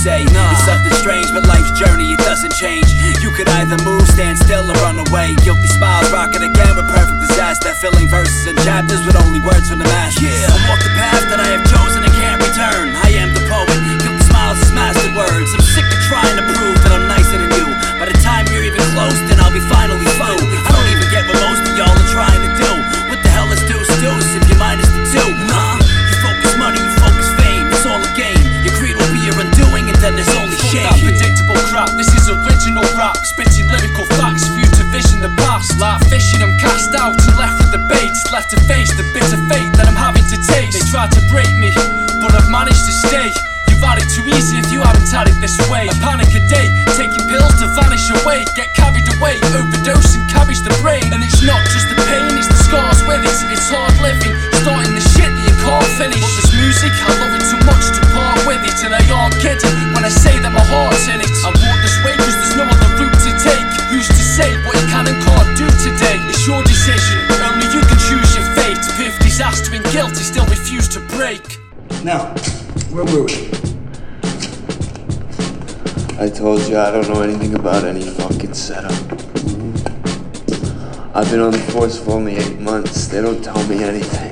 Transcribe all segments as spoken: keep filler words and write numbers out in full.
say. It's something strange, but life's journey, it doesn't change. You could either move, stand still, or run away. Guilty smiles, rocking again with perfect disaster. Filling verses and chapters with only words from the master. Yeah, I walk the path that I have chosen and can't return. I am the poet, guilty smiles is mastered words. I'm sick of trying to prove that I'm nicer than you. By the time you're even close, then I'll be finally through. I don't even get what most of y'all are trying to do. What the hell is deuce deuce if you're minus the two? Huh? You focus money, you focus fame, it's all a game. Your creed will be your undoing and then there's only shame. That predictable crap, this is original rap. Spitting lyrical facts for you to vision the past. Like fishing, I'm cast out and left with the baits. Left to face the bitter fate that I'm having to taste. They tried to break me, but I've managed to stay. You've had it too easy if you haven't had it this way. A panic a day, taking pills to vanish away. Get carried away, overdose and cabbage the brain. And it's not just the pain, it's the scars with it. It's hard living, starting the shit that you can't finish. But this music, I love it too much to part with it. And I aren't kidding when I say that my heart's in it. I walk this way cause there's no other route to take. Who's to say what you can and can't do today? It's your decision, only you can choose your fate. If disaster and guilt, he still refuse to break. Now, where were we? I told you I don't know anything about any fucking setup. I've been on the force for only eight months. They don't tell me anything.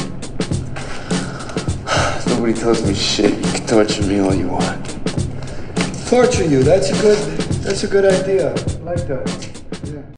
Nobody tells me shit. You can torture me all you want. Torture you, that's a good, that's a good idea. I like that.